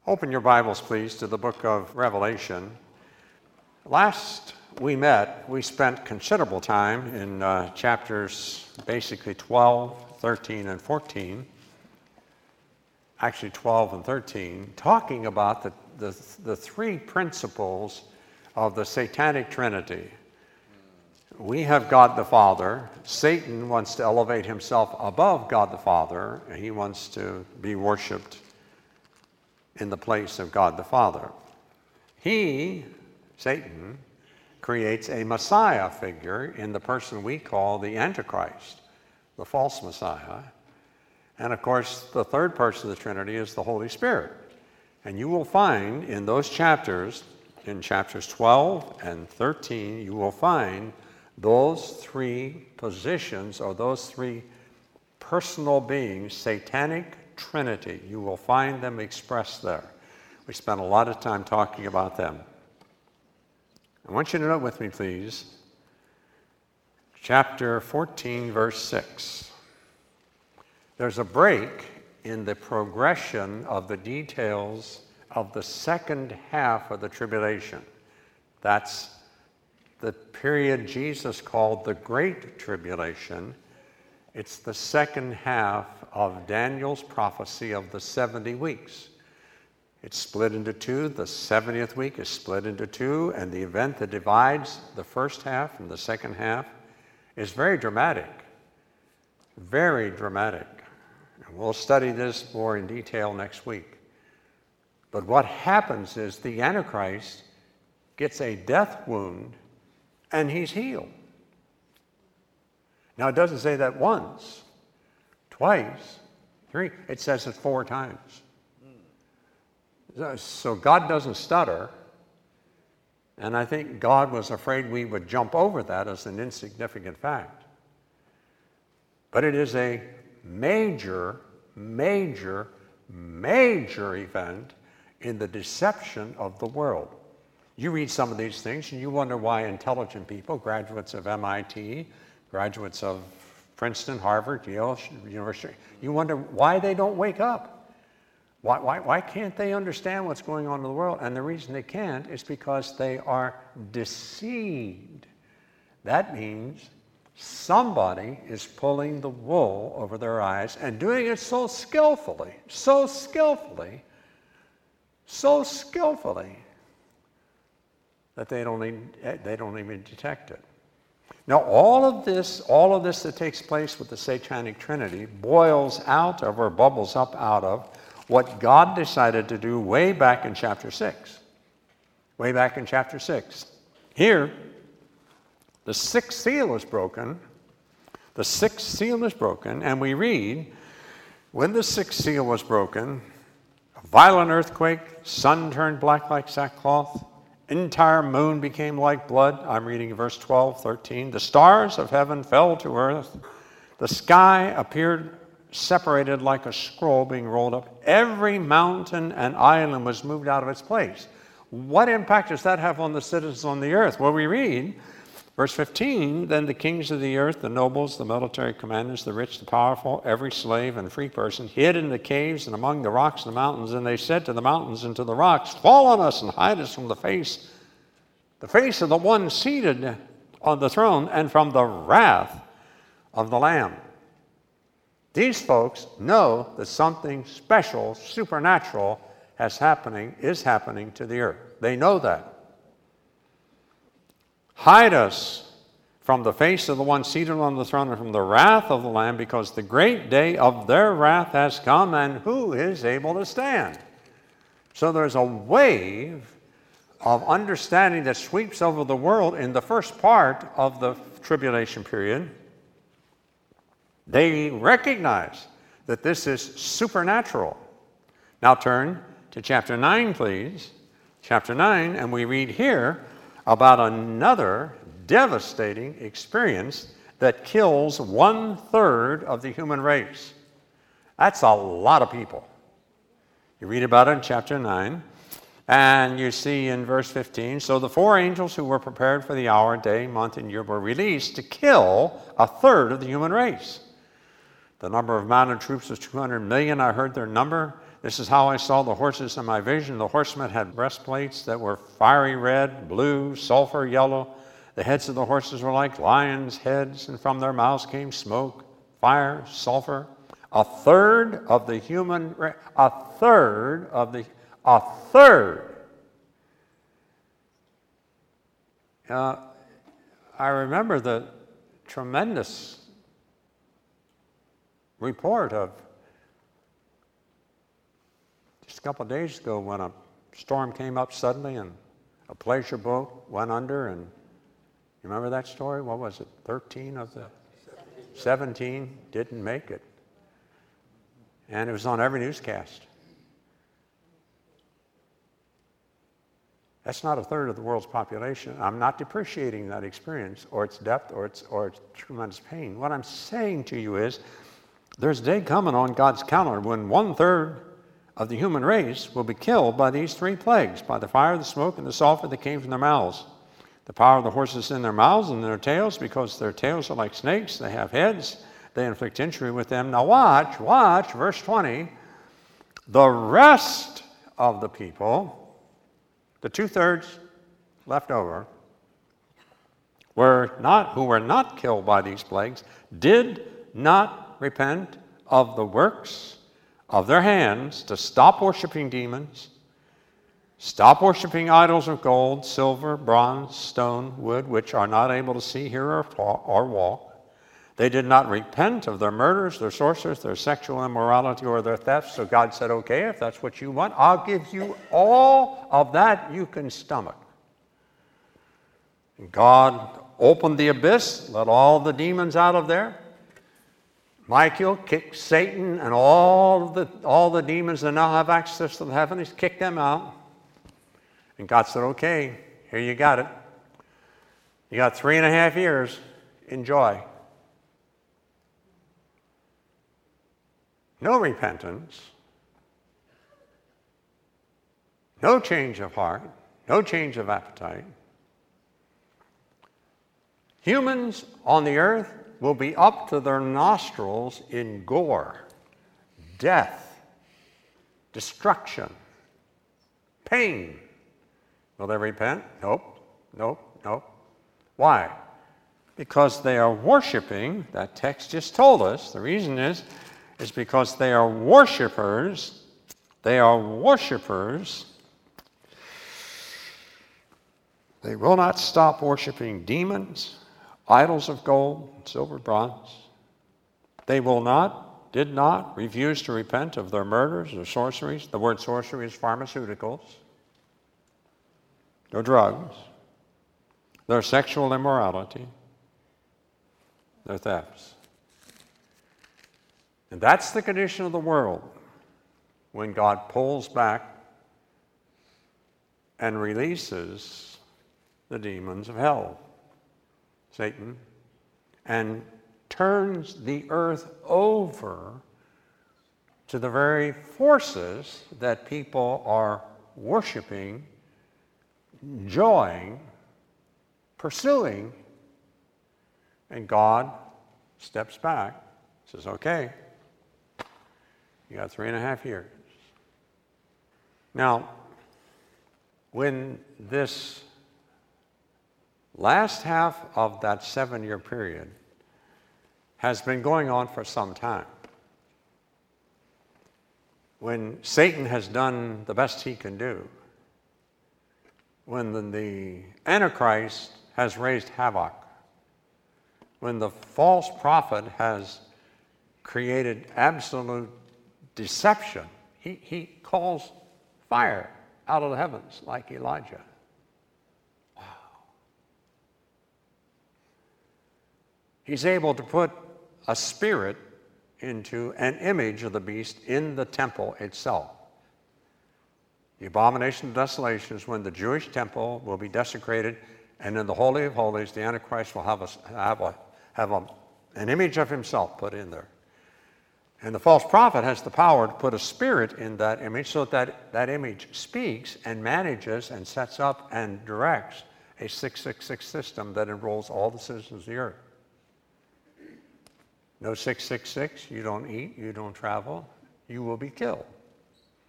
Open your Bibles, please, to the book of Revelation. Last we met, we spent considerable time in chapters basically 12, 13, and 14, actually 12 and 13, talking about the three principles of the Satanic Trinity. We have God the Father. Satan wants to elevate himself above God the Father, and he wants to be worshipped in the place of God the Father. He, Satan, creates a Messiah figure in the person we call the Antichrist, the false Messiah. And of course, the third person of the Trinity is the Holy Spirit. And you will find in those chapters, in chapters 12 and 13, you will find those three positions or those three personal beings, Satanic Trinity. You will find them expressed there. We spent a lot of time talking about them. I want you to note with me, please, chapter 14, verse 6. There's a break in the progression of the details of the second half of the tribulation. That's the period Jesus called the Great Tribulation. It's the second half of Daniel's prophecy of the 70 weeks. It's split into two. The 70th week is split into two, and the event that divides the first half from the second half is very dramatic. Very dramatic. And we'll study this more in detail next week. But what happens is the Antichrist gets a death wound, and he's healed. Now, it doesn't say that once, twice, three. It says it 4 times. So God doesn't stutter, and I think God was afraid we would jump over that as an insignificant fact. But it is a major, major, major event in the deception of the world. You read some of these things, and you wonder why intelligent people, graduates of MIT, graduates of Princeton, Harvard, Yale University, you wonder why they don't wake up. Why can't they understand what's going on in the world? And the reason they can't is because they are deceived. That means somebody is pulling the wool over their eyes and doing it so skillfully, that they don't even detect it. Now, all of this that takes place with the Satanic Trinity boils out of or bubbles up out of what God decided to do way back in chapter 6. Way back in chapter 6. Here, the sixth seal is broken. The sixth seal is broken, and we read, when the sixth seal was broken, a violent earthquake, sun turned black like sackcloth, entire moon became like blood. I'm reading verse 12, 13. The stars of heaven fell to earth. The sky appeared separated like a scroll being rolled up. Every mountain and island was moved out of its place. What impact does that have on the citizens on the earth? Well, we read, verse 15, then the kings of the earth, the nobles, the military commanders, the rich, the powerful, every slave and free person, hid in the caves and among the rocks and the mountains, and they said to the mountains and to the rocks, fall on us and hide us from the face of the one seated on the throne and from the wrath of the Lamb. These folks know that something special, supernatural is happening to the earth. They know that. Hide us from the face of the one seated on the throne and from the wrath of the Lamb, because the great day of their wrath has come, and who is able to stand? So there's a wave of understanding that sweeps over the world in the first part of the tribulation period. They recognize that this is supernatural. Now turn to chapter 9, please. Chapter 9, and we read here about another devastating experience that kills 1/3 of the human race. That's a lot of people. You read about it in chapter 9, and you see in verse 15, so the 4 angels who were prepared for the hour, day, month, and year were released to kill 1/3 of the human race. The number of mounted troops was 200 million. I heard their number. This is how I saw the horses in my vision. The horsemen had breastplates that were fiery red, blue, sulfur yellow. The heads of the horses were like lions' heads, and from their mouths came smoke, fire, sulfur. A third of the human race, a third. I remember the tremendous report of just a couple of days ago when a storm came up suddenly and a pleasure boat went under, and you remember that story? What was it? 13 of the 17 didn't make it. And it was on every newscast. That's not a third of the world's population. I'm not depreciating that experience or its depth or its tremendous pain. What I'm saying to you is there's a day coming on God's calendar when 1/3 of the human race will be killed by these three plagues, by the fire, the smoke, and the sulfur that came from their mouths. The power of the horses in their mouths and their tails, because their tails are like snakes, they have heads, they inflict injury with them. Now watch, verse 20. The rest of the people, the 2/3 left over, who were not killed by these plagues, did not repent of the works of their hands to stop worshiping demons, stop worshiping idols of gold, silver, bronze, stone, wood, which are not able to see, hear, or walk. They did not repent of their murders, their sorceries, their sexual immorality, or their thefts. So God said, okay, if that's what you want, I'll give you all of that you can stomach. And God opened the abyss, let all the demons out of there. Michael kicked Satan and all the demons that now have access to the heavens, kicked them out. And God said, okay, here you got it. You got 3.5 years. Enjoy. No repentance, no change of heart, no change of appetite. Humans on the earth will be up to their nostrils in gore, death, destruction, pain. Will they repent? Nope. Why? Because they are worshiping, that text just told us, the reason is because they are worshipers. They are worshipers. They will not stop worshiping demons, idols of gold, silver, bronze. They did not refuse to repent of their murders or sorceries. The word sorcery is pharmaceuticals. Their drugs, their sexual immorality, their thefts. And that's the condition of the world when God pulls back and releases the demons of hell, Satan, and turns the earth over to the very forces that people are worshiping, enjoying, pursuing, and God steps back, says, okay, you got 3.5 years. Now, when this last half of that 7-year period has been going on for some time, when Satan has done the best he can do, when the Antichrist has raised havoc, when the false prophet has created absolute deception, he calls fire out of the heavens like Elijah. Wow. He's able to put a spirit into an image of the beast in the temple itself. The abomination of desolation is when the Jewish temple will be desecrated, and in the Holy of Holies, the Antichrist will have an image of himself put in there. And the false prophet has the power to put a spirit in that image so that that image speaks and manages and sets up and directs a 666 system that enrolls all the citizens of the earth. No 666, you don't eat, you don't travel, you will be killed.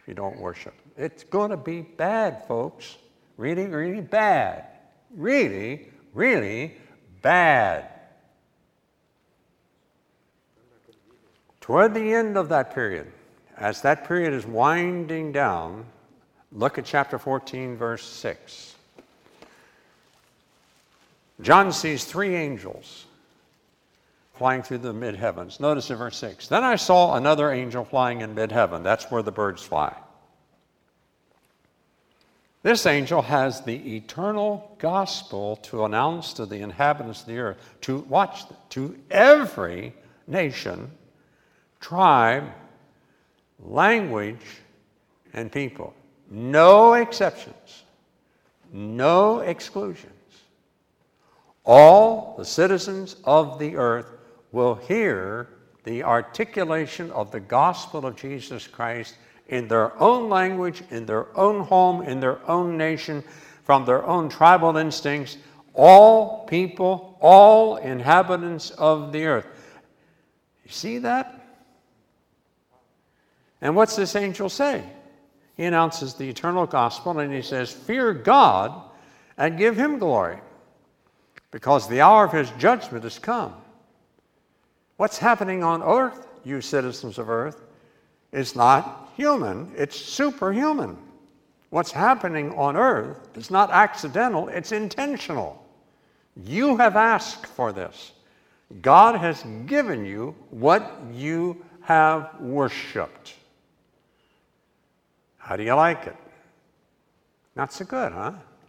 if you don't worship. It's going to be bad, folks. Really, really bad. Really, really bad. Toward the end of that period, as that period is winding down, look at chapter 14, verse 6. John sees three angels flying through the mid-heavens. Notice in verse 6. Then I saw another angel flying in mid-heaven. That's where the birds fly. This angel has the eternal gospel to announce to the inhabitants of the earth, to every nation, tribe, language, and people. No exceptions. No exclusions. All the citizens of the earth will hear the articulation of the gospel of Jesus Christ in their own language, in their own home, in their own nation, from their own tribal instincts. All people, all inhabitants of the earth. You see that? And what's this angel say? He announces the eternal gospel and he says, fear God and give him glory, because the hour of his judgment has come. What's happening on earth, you citizens of earth, is not human, it's superhuman. What's happening on earth is not accidental, it's intentional. You have asked for this. God has given you what you have worshiped. How do you like it? Not so good, huh?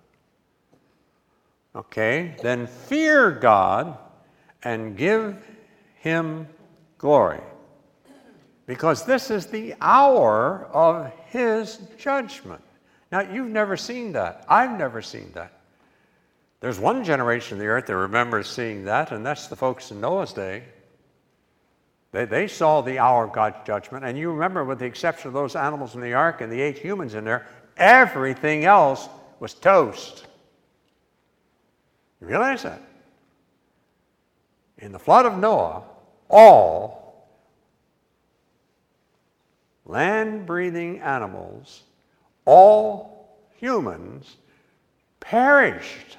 Okay, then fear God and give him glory, because this is the hour of his judgment. Now, you've never seen that. I've never seen that. There's one generation of the earth that remembers seeing that, and that's the folks in Noah's day. They saw the hour of God's judgment, and you remember, with the exception of those animals in the ark and the 8 humans in there, everything else was toast. You realize that? In the flood of Noah, all land-breathing animals, all humans, perished.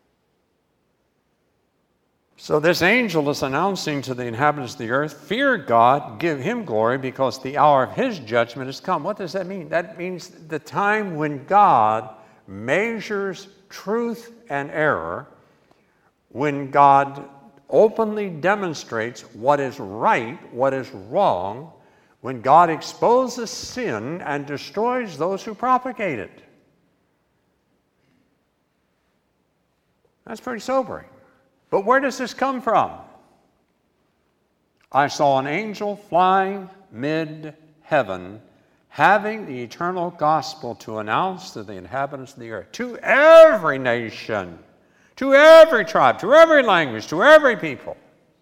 So this angel is announcing to the inhabitants of the earth, fear God, give him glory, because the hour of his judgment has come. What does that mean? That means the time when God measures truth and error, when God openly demonstrates what is right, what is wrong, when God exposes sin and destroys those who propagate it. That's pretty sobering. But where does this come from? I saw an angel flying mid-heaven, having the eternal gospel to announce to the inhabitants of the earth, to every nation, to every tribe, to every language, to every people.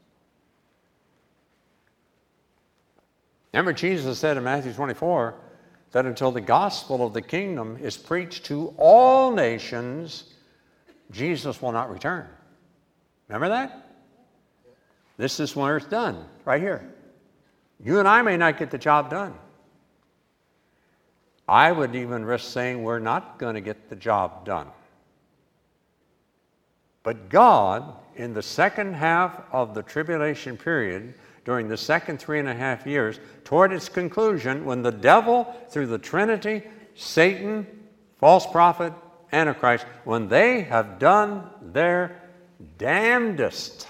Remember, Jesus said in Matthew 24 that until the gospel of the kingdom is preached to all nations, Jesus will not return. Remember that? This is where it's done, right here. You and I may not get the job done. I would even risk saying we're not going to get the job done. But God, in the second half of the tribulation period, during the second 3.5 years, toward its conclusion, when the devil, through the Trinity, Satan, false prophet, Antichrist, when they have done their damnedest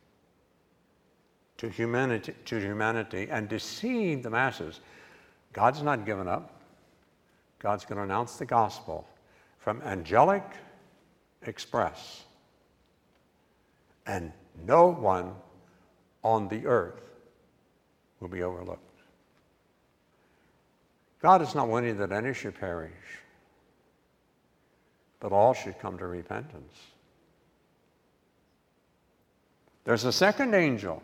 to humanity and deceived the masses, God's not given up. God's going to announce the gospel from angelic express. And no one on the earth will be overlooked. God is not willing that any should perish, but all should come to repentance. There's a second angel.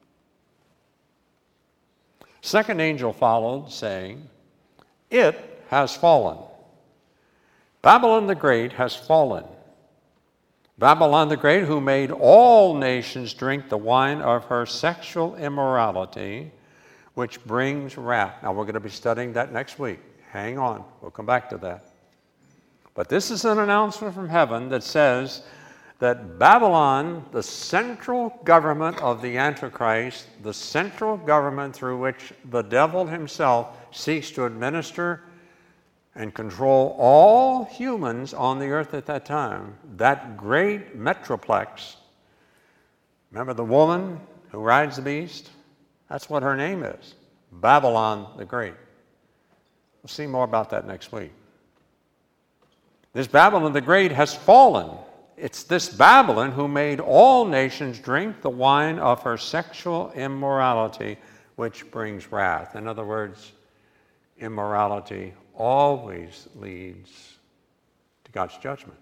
Second angel followed, saying, it has fallen. Babylon the Great has fallen. Babylon the Great, who made all nations drink the wine of her sexual immorality, which brings wrath. Now, we're going to be studying that next week. Hang on, we'll come back to that. But this is an announcement from heaven that says that Babylon, the central government of the Antichrist, the central government through which the devil himself seeks to administer and control all humans on the earth at that time, that great metroplex. Remember the woman who rides the beast? That's what her name is, Babylon the Great. We'll see more about that next week. This Babylon the Great has fallen. It's this Babylon who made all nations drink the wine of her sexual immorality, which brings wrath. In other words, immorality always leads to God's judgment.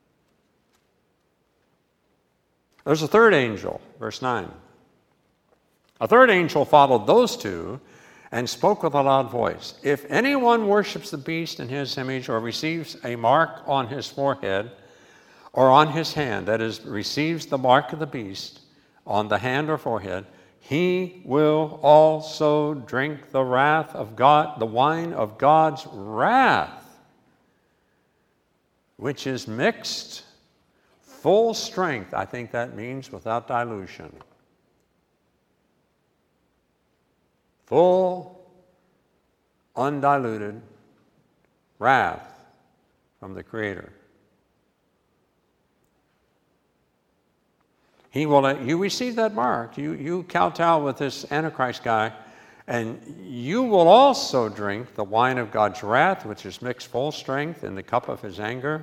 There's a third angel, verse 9. A third angel followed those two and spoke with a loud voice. If anyone worships the beast in his image or receives a mark on his forehead or on his hand, that is, receives the mark of the beast on the hand or forehead, he will also drink the wrath of God, the wine of God's wrath, which is mixed, full strength. I think that means without dilution. Full, undiluted wrath from the Creator. He will let you receive that mark. You kowtow with this Antichrist guy, and you will also drink the wine of God's wrath, which is mixed full strength in the cup of his anger.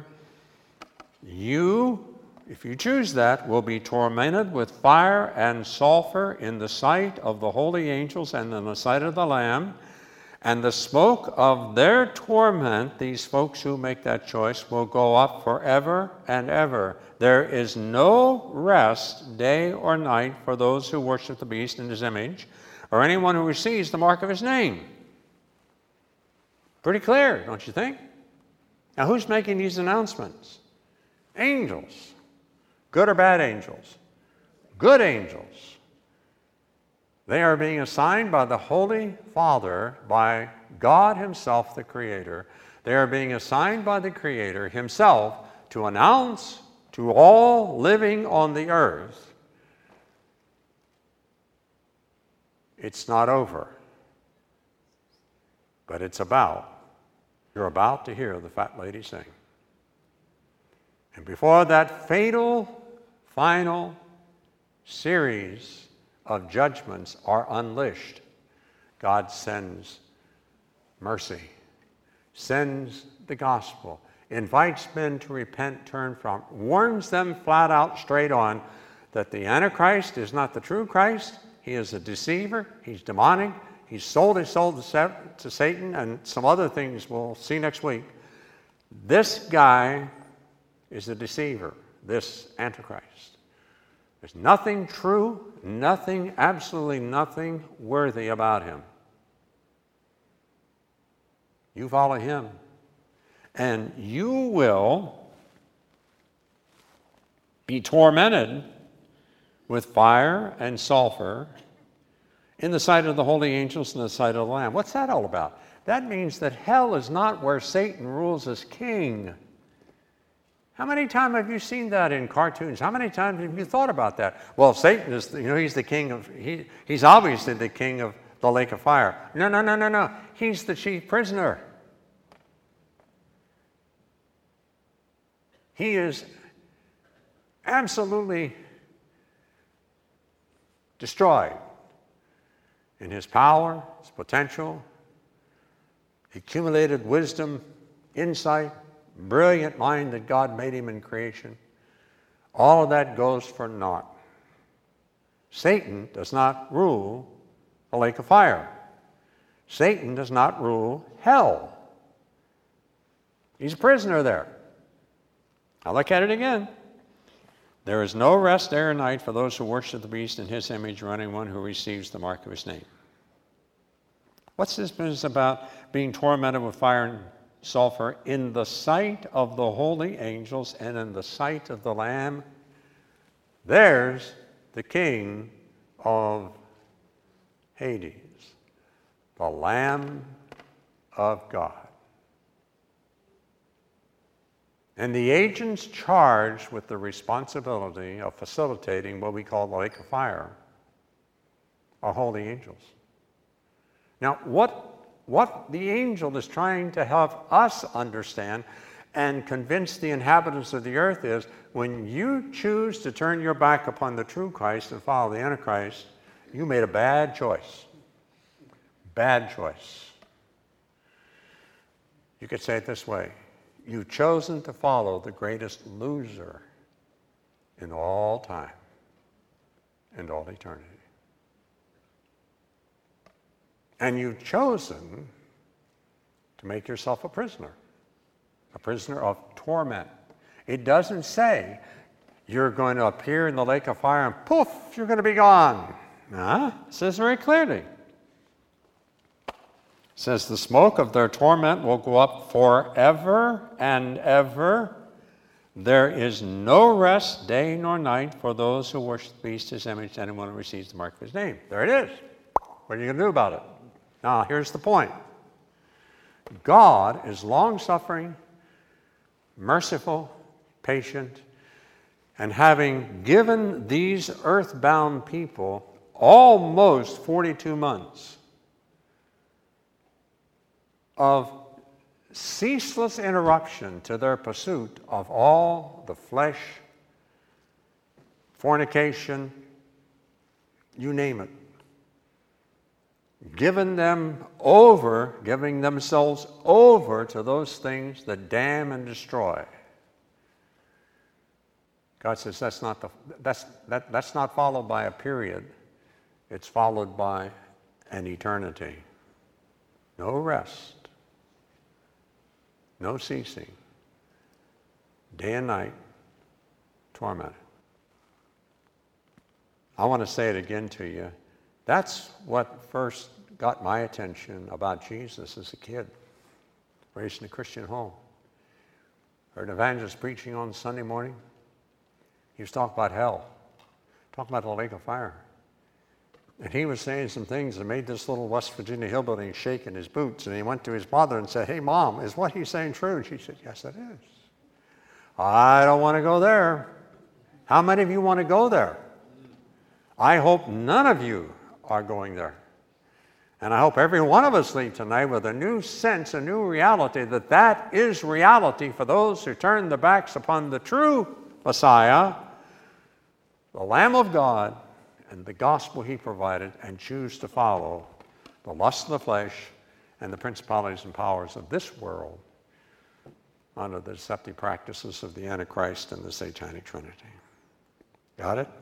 You, if you choose that, will be tormented with fire and sulfur in the sight of the holy angels and in the sight of the Lamb. And the smoke of their torment, these folks who make that choice, will go up forever and ever. There is no rest, day or night, for those who worship the beast in his image, or anyone who receives the mark of his name. Pretty clear, don't you think? Now, who's making these announcements? Angels. Good or bad angels? Good angels. They are being assigned by the Holy Father, by God himself, the Creator. They are being assigned by the Creator himself to announce to all living on the earth, it's not over, but it's about. You're about to hear the fat lady sing. And before that fatal, final series of judgments are unleashed, God sends mercy, sends the gospel, invites men to repent, turn from, warns them flat out, straight on, that the Antichrist is not the true Christ. He is a deceiver. He's demonic. He's sold his soul to Satan and some other things we'll see next week. This guy is a deceiver, this Antichrist. There's nothing true, nothing, absolutely nothing worthy about him. You follow him, and you will be tormented with fire and sulfur in the sight of the holy angels and the sight of the Lamb. What's that all about? That means that hell is not where Satan rules as king. How many times have you seen that in cartoons? How many times have you thought about that? Well, Satan is, he's the king of, he's obviously the king of the lake of fire. No. He's the chief prisoner. He is absolutely destroyed in his power, his potential, accumulated wisdom, insight, brilliant mind that God made him in creation. All of that goes for naught. Satan does not rule the lake of fire. Satan does not rule hell. He's a prisoner there. I'll look at it again. There is no rest day or night for those who worship the beast in his image or anyone who receives the mark of his name. What's this business about being tormented with fire and sulfur in the sight of the holy angels and in the sight of the Lamb? There's the king of Hades, the Lamb of God. And the agents charged with the responsibility of facilitating what we call the lake of fire are holy angels. Now, what the angel is trying to help us understand and convince the inhabitants of the earth is, when you choose to turn your back upon the true Christ and follow the Antichrist, you made a bad choice. Bad choice. You could say it this way: you've chosen to follow the greatest loser in all time and all eternity. And you've chosen to make yourself a prisoner of torment. It doesn't say you're going to appear in the lake of fire and poof, you're going to be gone. No, it says very clearly. It says the smoke of their torment will go up forever and ever. There is no rest day nor night for those who worship the beast, his image, anyone who receives the mark of his name. There it is. What are you going to do about it? Now, here's the point. God is long-suffering, merciful, patient, and having given these earthbound people almost 42 months of ceaseless interruption to their pursuit of all the flesh, fornication, you name it, giving themselves over to those things that damn and destroy. God says that's not followed by a period. It's followed by an eternity. No rest. No ceasing. Day and night, tormented. I want to say it again to you. That's what first got my attention about Jesus as a kid, raised in a Christian home. Heard an evangelist preaching on Sunday morning. He was talking about hell, talking about the lake of fire. And he was saying some things that made this little West Virginia hillbilly shake in his boots. And he went to his mother and said, "Hey, Mom, is what he's saying true?" And she said, "Yes, it is." I don't want to go there. How many of you want to go there? I hope none of you are going there. And I hope every one of us leave tonight with a new sense, a new reality, that is reality for those who turn their backs upon the true Messiah, the Lamb of God, and the gospel he provided, and choose to follow the lust of the flesh and the principalities and powers of this world under the deceptive practices of the Antichrist and the Satanic Trinity. Got it?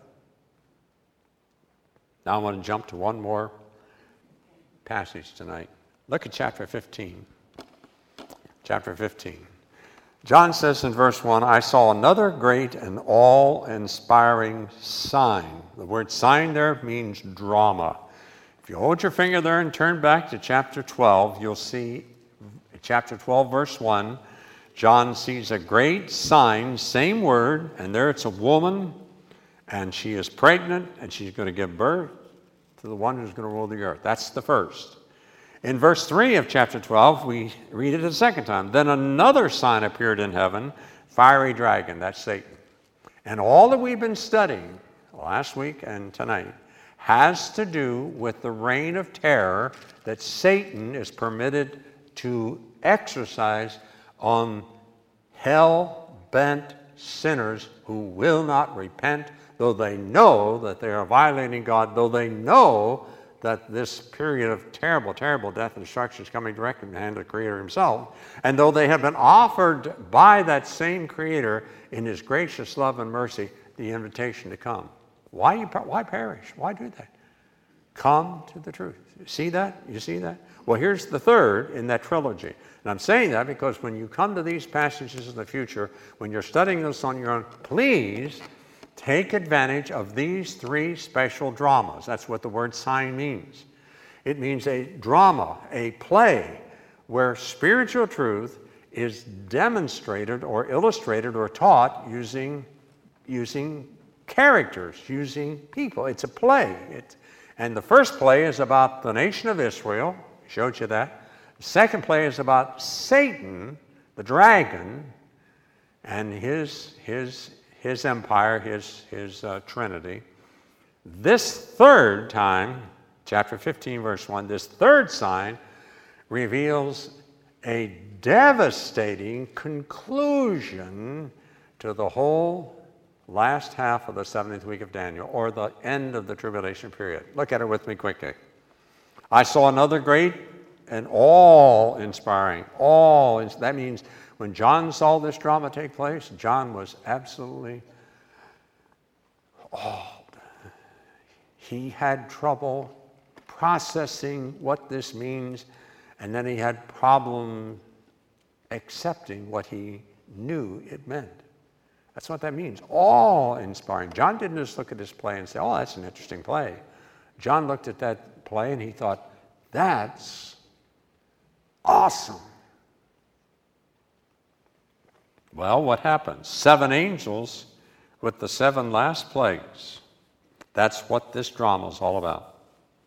Now I want to jump to one more passage tonight. Look at chapter 15. Chapter 15. John says in verse 1, "I saw another great and all-inspiring sign." The word sign there means drama. If you hold your finger there and turn back to chapter 12, you'll see chapter 12, verse 1, John sees a great sign, same word, and there it's a woman, and she is pregnant, and she's going to give birth to the one who's going to rule the earth. That's the first. In verse 3 of chapter 12, we read it a second time. "Then another sign appeared in heaven, fiery dragon," that's Satan. And all that we've been studying last week and tonight has to do with the reign of terror that Satan is permitted to exercise on hell-bent sinners who will not repent, though they know that they are violating God, though they know that this period of terrible, terrible death and destruction is coming directly from the hand of the Creator himself, and though they have been offered by that same Creator in his gracious love and mercy the invitation to come. Why perish? Why do that? Come to the truth. You see that? You see that? Well, here's the third in that trilogy. And I'm saying that because when you come to these passages in the future, when you're studying this on your own, please take advantage of these three special dramas. That's what the word sign means. It means a drama, a play, where spiritual truth is demonstrated or illustrated or taught using characters, using people. It's a play. And the first play is about the nation of Israel. I showed you that. The second play is about Satan, the dragon. and his empire, his Trinity. This third time, chapter 15, verse 1, this third sign reveals a devastating conclusion to the whole last half of the 70th week of Daniel, or the end of the tribulation period. Look at it with me quickly. I saw another great and awe-inspiring, that means when John saw this drama take place, John was absolutely awed. He had trouble processing what this means, and then he had problem accepting what he knew it meant. That's what that means, awe-inspiring. John didn't just look at this play and say, oh, that's an interesting play. John looked at that play and he thought, that's awesome. Well, what happens? 7 angels with the 7 last plagues. That's what this drama is all about.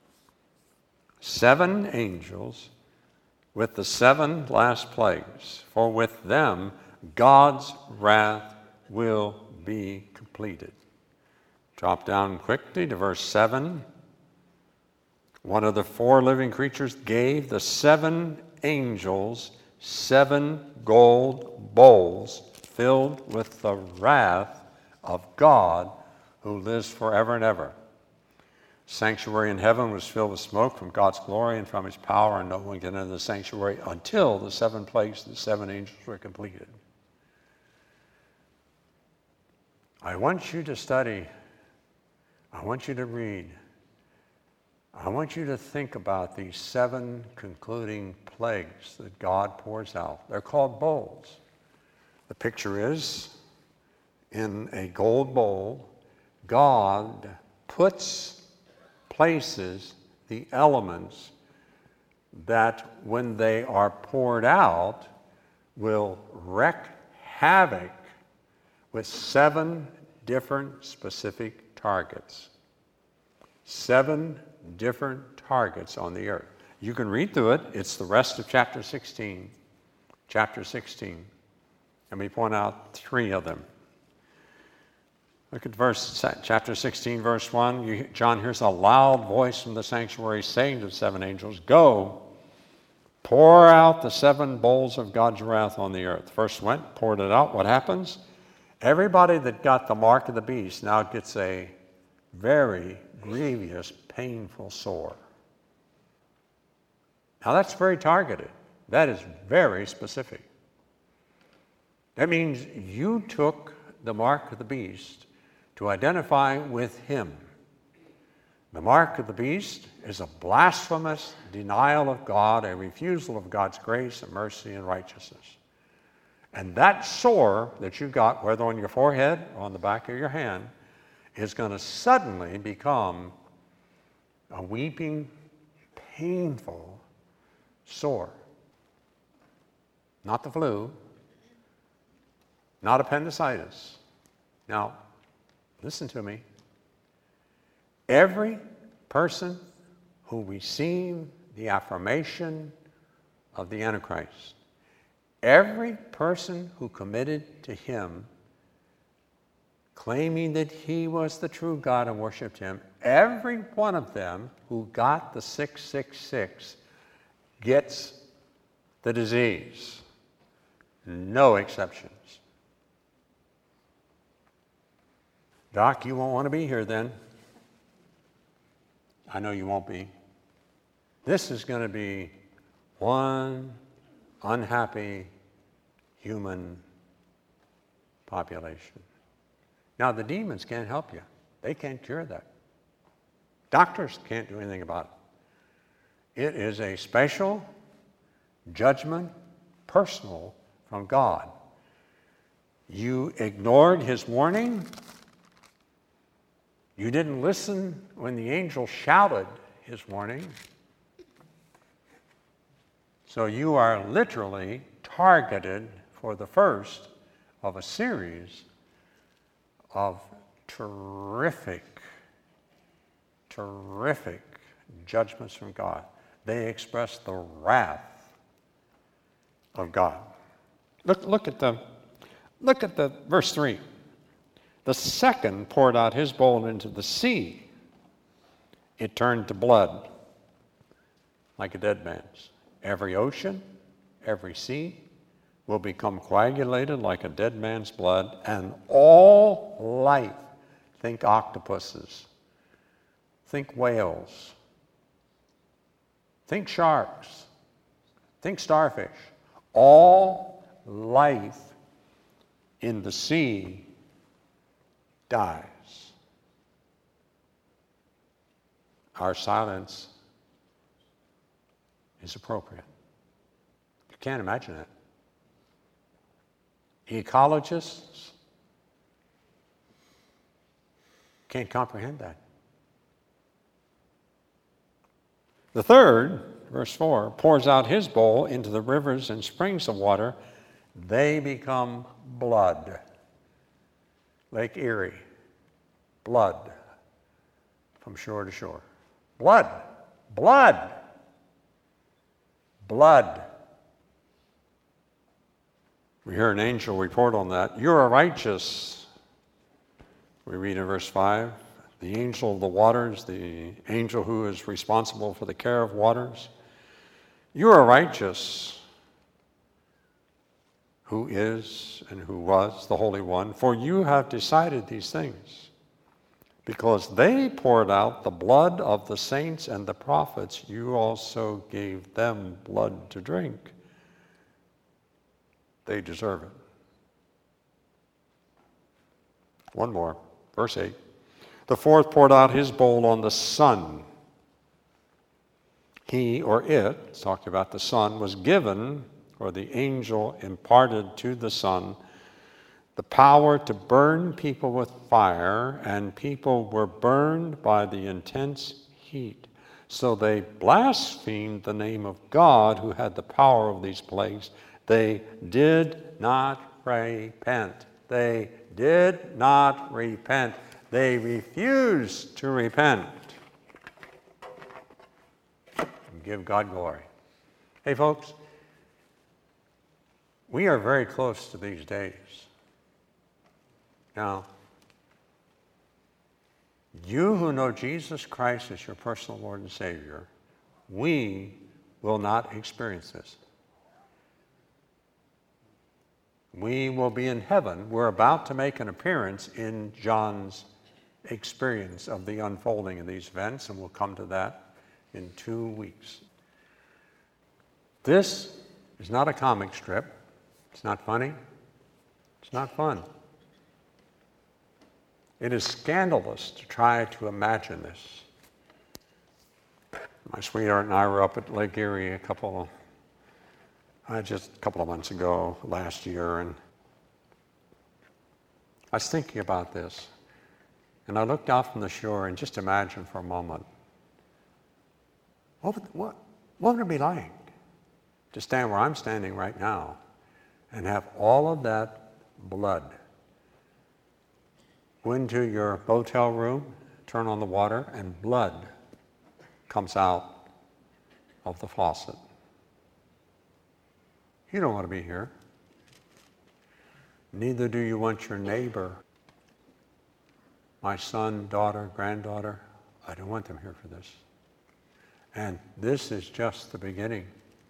7 angels with the 7 last plagues, for with them God's wrath will be completed. Drop down quickly to verse 7. One of the 4 living creatures gave the 7 angels 7 gold bowls filled with the wrath of God who lives forever and ever. Sanctuary in heaven was filled with smoke from God's glory and from his power, and no one can enter the sanctuary until the 7 plagues of the 7 angels were completed. I want you to study. I want you to read. I want you to think about these 7 concluding plagues that God pours out. They're called bowls. The picture is, in a gold bowl, God places the elements that, when they are poured out, will wreak havoc with 7 different specific targets. 7 different targets on the earth. You can read through it. It's the rest of chapter 16. Chapter 16. Let me point out 3 of them. Look at chapter 16, verse 1. John hears a loud voice from the sanctuary saying to the 7 angels, go, pour out the 7 bowls of God's wrath on the earth. First went, poured it out. What happens? Everybody that got the mark of the beast now gets a very grievous, painful sore. Now that's very targeted. That is very specific. That means you took the mark of the beast to identify with him. The mark of the beast is a blasphemous denial of God, a refusal of God's grace and mercy and righteousness. And that sore that you got, whether on your forehead or on the back of your hand, is going to suddenly become a weeping, painful sore. Not the flu, not appendicitis. Now, listen to me. Every person who received the affirmation of the Antichrist, every person who committed to him, claiming that he was the true God and worshiped him, every one of them who got the 666 gets the disease. No exceptions. Doc, you won't want to be here then. I know you won't be. This is going to be one unhappy human population. Now, the demons can't help you. They can't cure that. Doctors can't do anything about it. It is a special judgment, personal, from God. You ignored his warning. You didn't listen when the angel shouted his warning. So you are literally targeted for the first of a series of terrific judgments from God. They express the wrath of God. Look at the Look at the verse 3. The second poured out his bowl into the sea. It turned to blood, like a dead man's. Every ocean, every sea will become coagulated like a dead man's blood, and all life, think octopuses, think whales, think sharks, think starfish, all life in the sea dies. Our silence is appropriate. You can't imagine it. Ecologists can't comprehend that. The third, verse 4, pours out his bowl into the rivers and springs of water. They become blood. Lake Erie, blood from shore to shore. Blood, blood, blood. We hear an angel report on that. You are righteous. We read in verse 5, the angel of the waters, the angel who is responsible for the care of waters. You are righteous, who is and who was the Holy One, for you have decided these things. Because they poured out the blood of the saints and the prophets, you also gave them blood to drink. They deserve it. One more, verse 8. The fourth poured out his bowl on the sun. He, or it, talking about the sun, was given, or the angel imparted to the sun, the power to burn people with fire, and people were burned by the intense heat. So they blasphemed the name of God who had the power of these plagues. They did not repent. They did not repent. They refused to repent. And give God glory. Hey, folks, we are very close to these days. Now, you who know Jesus Christ as your personal Lord and Savior, we will not experience this. We will be in heaven. We're about to make an appearance in John's experience of the unfolding of these events, and we'll come to that in 2 weeks. This is not a comic strip. It's not funny. It's not fun. It is scandalous to try to imagine this. My sweetheart and I were up at Lake Erie just a couple of months ago, last year, and I was thinking about this. And I looked out from the shore and just imagined for a moment, what would it be like to stand where I'm standing right now and have all of that blood go into your hotel room, turn on the water, and blood comes out of the faucet? You don't want to be here. Neither do you want your neighbor, my son, daughter, granddaughter. I don't want them here for this. And this is just the beginning.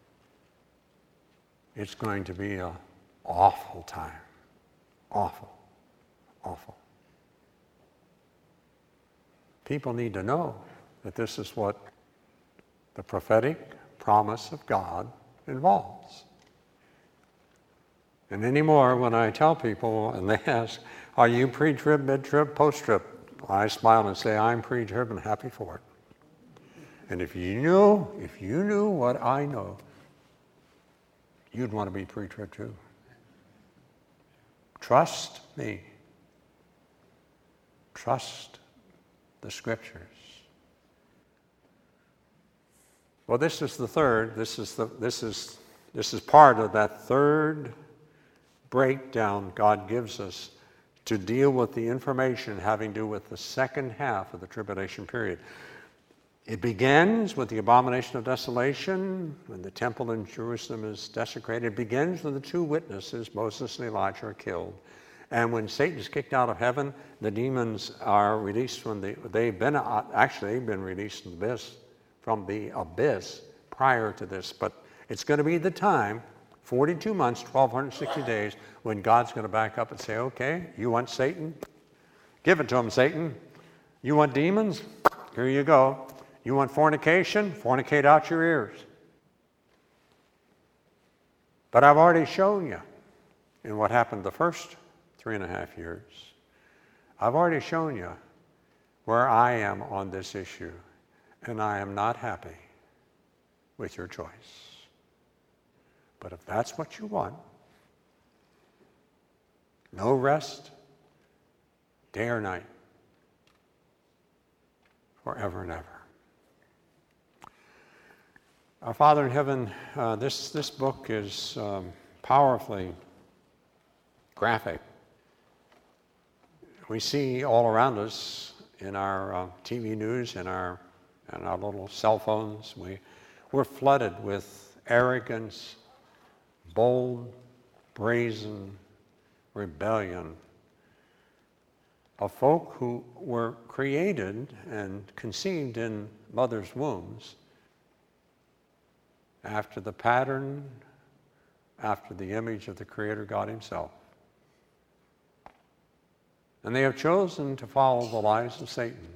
It's going to be an awful time. Awful. Awful. People need to know that this is what the prophetic promise of God involves. And anymore, when I tell people and they ask, are you pre-trib, mid-trib, post-trib? I smile and say, I'm pre-trib and happy for it. And if you knew what I know, you'd want to be pre-trib too. Trust me. Trust the Scriptures. Well, this is the third. This is part of that third breakdown God gives us to deal with the information having to do with the second half of the tribulation period. It begins with the abomination of desolation, when the temple in Jerusalem is desecrated. It begins when the two witnesses, Moses and Elijah, are killed. And when Satan is kicked out of heaven, the demons are released from they've been released from the abyss prior to this. But it's going to be the time, 42 months, 1,260 days, when God's going to back up and say, okay, you want Satan? Give it to him, Satan. You want demons? Here you go. You want fornication? Fornicate out your ears. But I've already shown you in what happened the first 3.5 years. I've already shown you where I am on this issue, and I am not happy with your choice. But if that's what you want, no rest, day or night, forever and ever. Our Father in heaven, this book is powerfully graphic. We see all around us in our TV news, in our little cell phones, we're flooded with arrogance, bold, brazen rebellion of folk who were created and conceived in mothers' wombs after the pattern, after the image of the Creator God Himself. And they have chosen to follow the lies of Satan,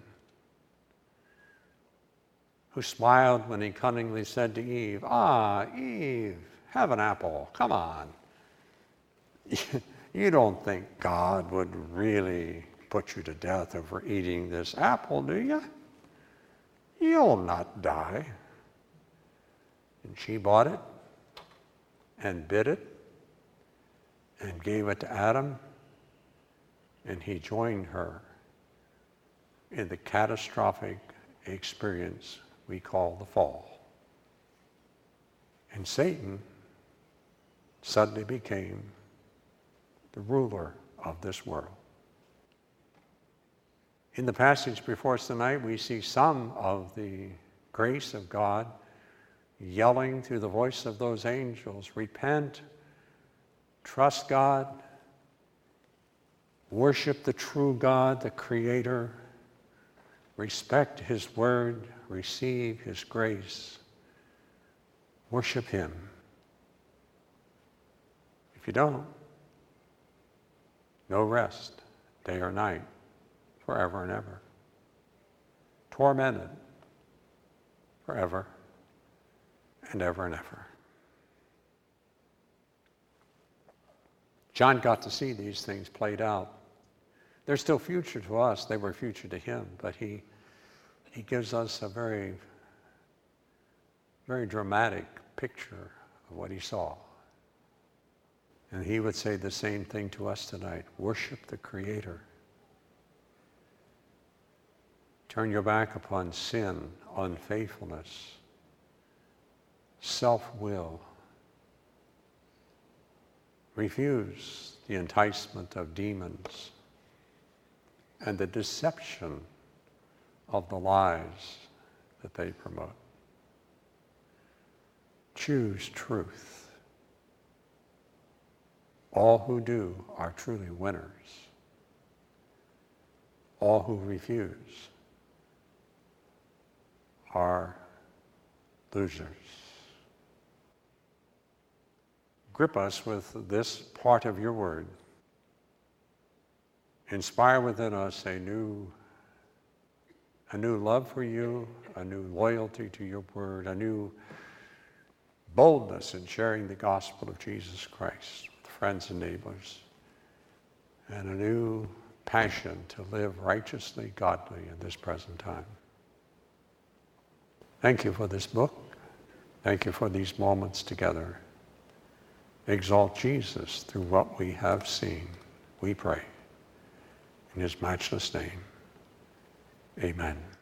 who smiled when he cunningly said to Eve, Eve, have an apple, come on. You don't think God would really put you to death over eating this apple, do you? You'll not die. And she bought it and bit it and gave it to Adam, and he joined her in the catastrophic experience we call the fall. And Satan suddenly became the ruler of this world. In the passage before us tonight, we see some of the grace of God yelling through the voice of those angels, repent, trust God, worship the true God, the Creator, respect His word, receive His grace, worship Him. If you don't, no rest, day or night, forever and ever. Tormented forever and ever and ever. John got to see these things played out. They're still future to us. They were future to him, but he gives us a very, very dramatic picture of what he saw. And he would say the same thing to us tonight. Worship the Creator. Turn your back upon sin, unfaithfulness, self-will. Refuse the enticement of demons and the deception of the lies that they promote. Choose truth. All who do are truly winners. All who refuse are losers. Grip us with this part of your word. Inspire within us a new love for you, a new loyalty to your word, a new boldness in sharing the gospel of Jesus Christ with friends and neighbors, and a new passion to live righteously, godly in this present time. Thank you for this book. Thank you for these moments together. Exalt Jesus through what we have seen, we pray. In his matchless name, amen.